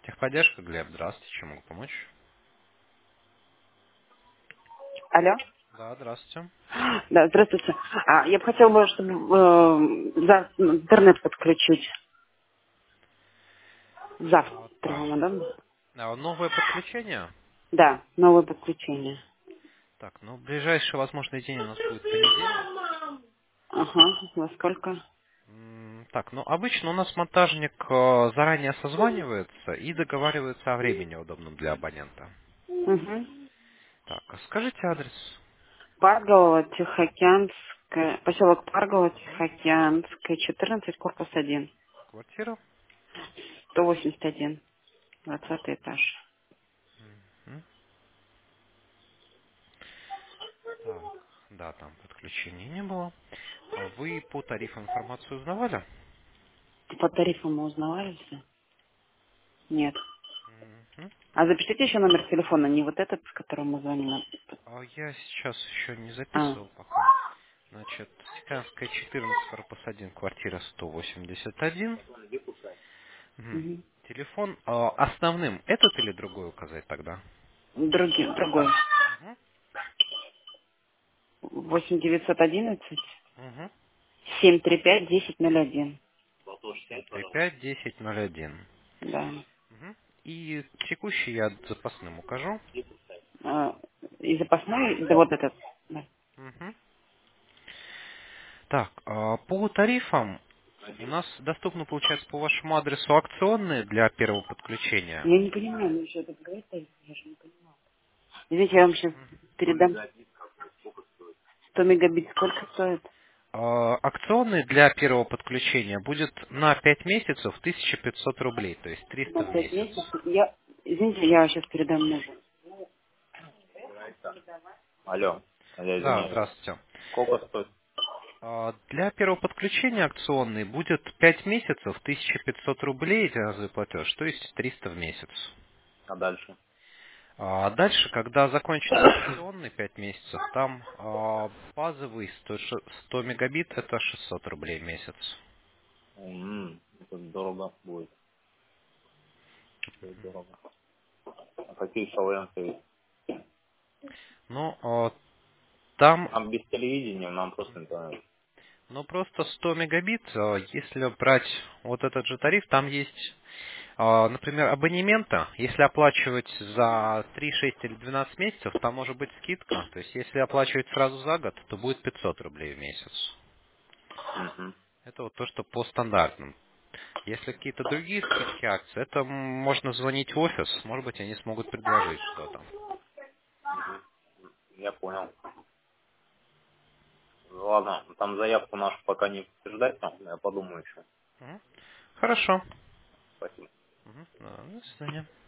Техподдержка, Глеб, здравствуйте, чем могу помочь? Алло. Да, здравствуйте. Да, здравствуйте. Я бы хотела бы, чтобы интернет подключить. Завтра, Так, удобно? новое подключение? Да, новое подключение. Так, ну, ближайший возможный день у нас будет понедельник. Ага, во сколько? Так, ну, обычно у нас монтажник заранее созванивается и договаривается о времени, удобном для абонента. Угу. Так, а скажите адрес. Парголова, Тихоокеанская, поселок Парголова, Мгм. Тихоокеанская, 14, корпус 1, Квартира. 181, 20 этаж. Мгм. Так, да, там подключения не было. А вы по тарифу информацию узнавали? По тарифу мы узнавали все? Нет. Мгм. А запишите еще номер телефона, не вот этот, с которым мы звоним. А я сейчас еще не А, записывал пока. Значит, Сиканская, 14, корпус 1, квартира 181. Мгм. угу. Телефон основным этот или другой указать тогда? Другой. Угу. 8911 Угу. 735 1001. 735-1001. Да. Угу. И текущий я запасным укажу. А, и запасной, да вот этот. Да. Угу. Так, по тарифам у нас доступны, получается, по вашему адресу акционные для первого подключения. Я не понимаю, ну что это говорит, я же не понимаю. Извините, я вам сейчас передам 100 мегабит. Сколько стоит? Акционный для первого подключения будет на 5 месяцев 1500 рублей, то есть 300 На в 5 месяц. месяцев. Извините, я сейчас передам мужу. Алло, я Да, извиняюсь. здравствуйте. Сколько стоит? Для первого подключения акционный будет 5 месяцев 1500 рублей разовый платеж, то есть 300 в месяц. А дальше? А дальше, когда закончится акционный 5 месяцев, там базовый 100 мегабит это 600 рублей в месяц. Это дорого будет. Это дорого. А какие солвенты? Ну, там Нам без телевидения, нам просто интернет. Ну, просто 100 мегабит, если брать вот этот же тариф, там есть, например, абонемента. Если оплачивать за 3, 6 или 12 месяцев, там может быть скидка. То есть, если оплачивать сразу за год, то будет 500 рублей в месяц. Мгм. Это вот то, что по стандартным. Если какие-то другие скидки, акции, это можно звонить в офис, может быть, они смогут предложить что-то. Я понял. Ладно, там заявку нашу пока не подтверждать, там, я подумаю еще. Мгм. Хорошо. Спасибо. Мгм. Да, до свидания.